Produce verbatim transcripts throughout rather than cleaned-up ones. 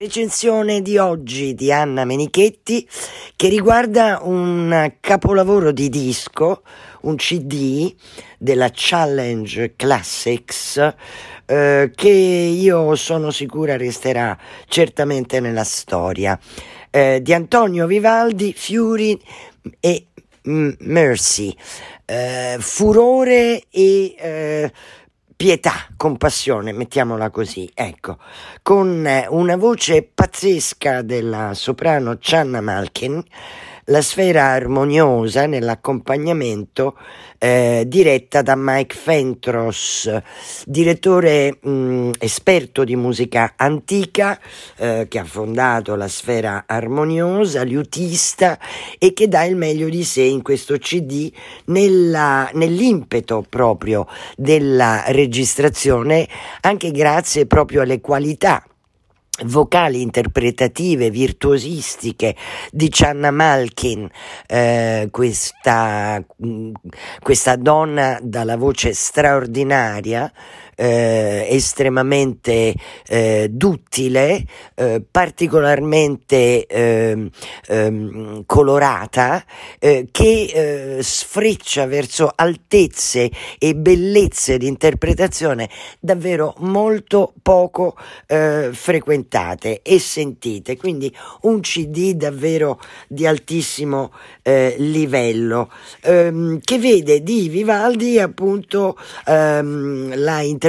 recensione di oggi di Anna Menichetti, che riguarda un capolavoro di disco, un C D della Challenge Classics, eh, che io sono sicura resterà certamente nella storia, eh, di Antonio Vivaldi, Fury e mm, Mercy, eh, furore e eh, pietà, compassione, mettiamola così, ecco, con una voce pazzesca della soprano Channa Malkin, la sfera armoniosa nell'accompagnamento, eh, diretta da Mike Fentros, direttore mh, esperto di musica antica, eh, che ha fondato la sfera armoniosa, liutista, e che dà il meglio di sé in questo C D nella, nell'impeto proprio della registrazione, anche grazie proprio alle qualità vocali, interpretative, virtuosistiche di Channa Malkin, eh, questa, mh, questa donna dalla voce straordinaria, eh, estremamente eh, duttile, eh, particolarmente eh, eh, colorata, eh, che eh, sfreccia verso altezze e bellezze di interpretazione davvero molto poco eh, frequentate e sentite, quindi un C D davvero di altissimo eh, livello, ehm, che vede di Vivaldi appunto ehm, la interpretazione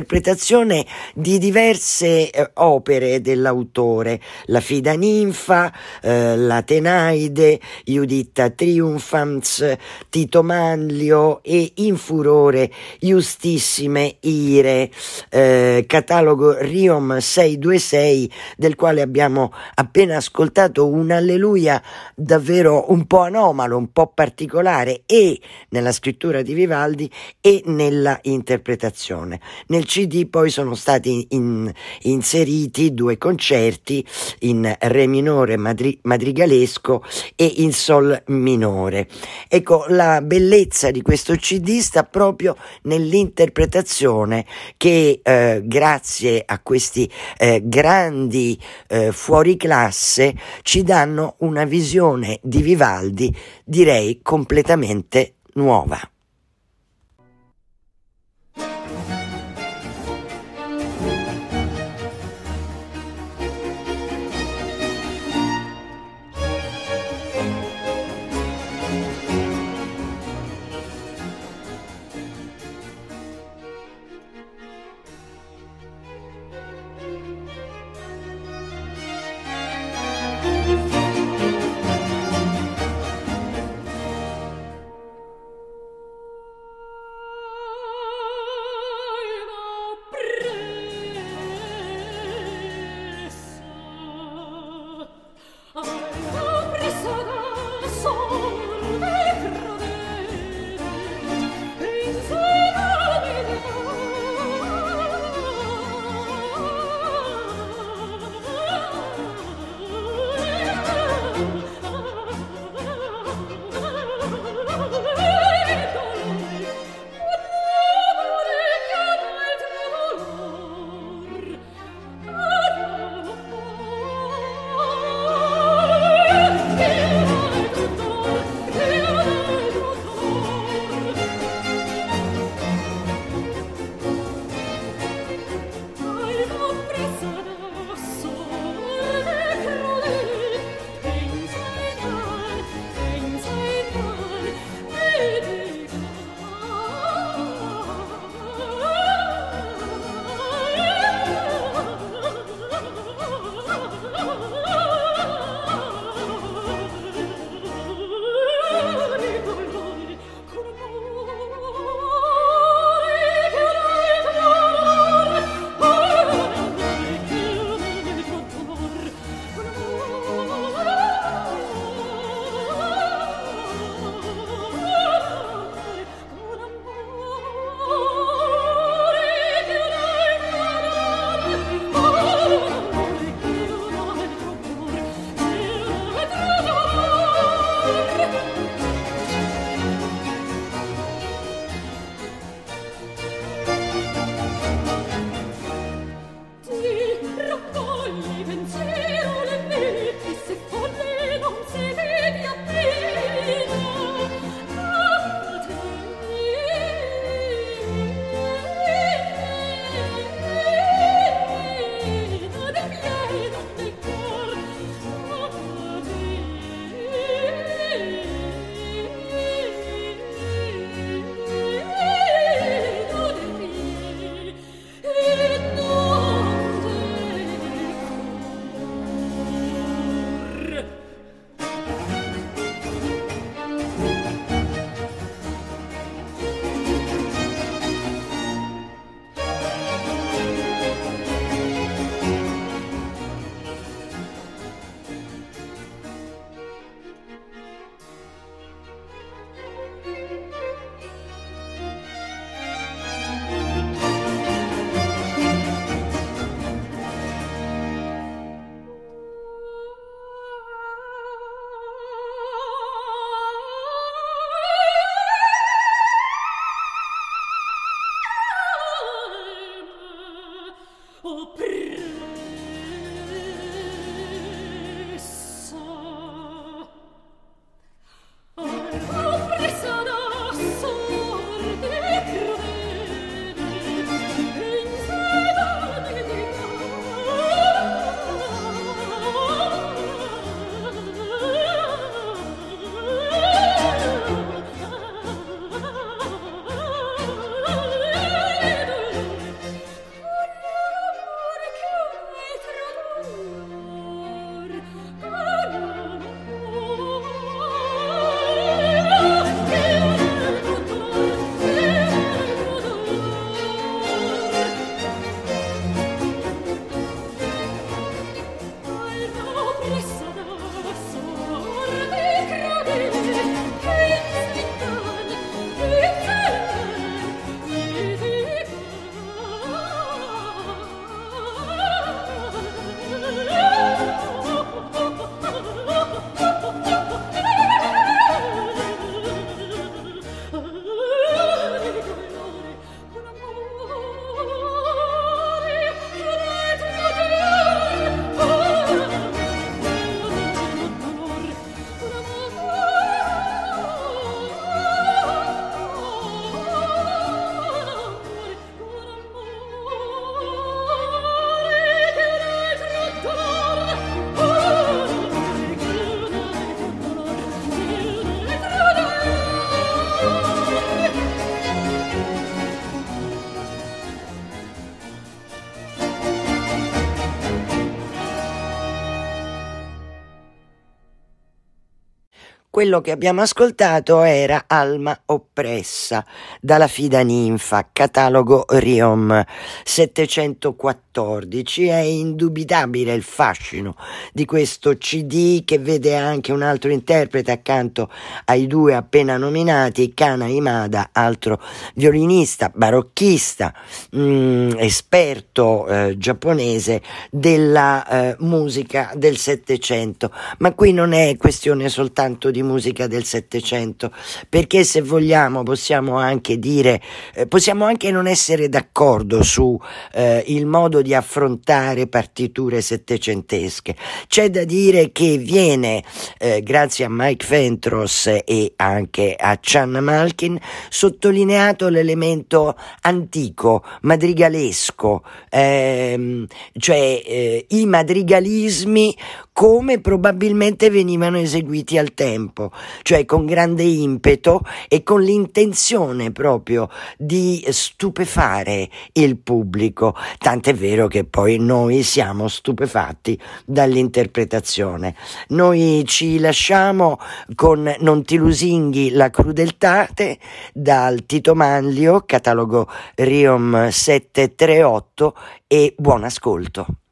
di diverse eh, opere dell'autore: la Fida Ninfa, eh, la Tenaide, Iuditta Triumphans, Tito Manlio e in furore Giustissime Ire, eh, catalogo Riom seicentoventisei, del quale abbiamo appena ascoltato un alleluia davvero un po' anomalo, un po' particolare, e nella scrittura di Vivaldi e nella interpretazione. Nel C D poi sono stati in, inseriti due concerti in re minore madri, madrigalesco e in sol minore. Ecco, la bellezza di questo C D sta proprio nell'interpretazione che eh, grazie a questi eh, grandi eh, fuoriclasse ci danno una visione di Vivaldi, direi completamente nuova. quello che abbiamo ascoltato era Alma oppressa dalla Fida Ninfa, catalogo Riom settecentoquattordici. È indubitabile il fascino di questo C D, che vede anche un altro interprete accanto ai due appena nominati, Kana Imada, altro violinista, barocchista, mh, esperto eh, giapponese della eh, musica del Settecento. Ma qui non è questione soltanto di musica del Settecento, perché se vogliamo possiamo anche dire, eh, possiamo anche non essere d'accordo su eh, il modo di affrontare partiture settecentesche. C'è da dire che viene, eh, grazie a Mike Ventros e anche a Chan Malkin, sottolineato l'elemento antico, madrigalesco, ehm, cioè eh, i madrigalismi come probabilmente venivano eseguiti al tempo, cioè con grande impeto e con l'intenzione proprio di stupefare il pubblico, tant'è vero che poi noi siamo stupefatti dall'interpretazione. Noi ci lasciamo con Non ti lusinghi la crudeltate dal Tito Manlio, catalogo Riom settecentotrentotto, e buon ascolto.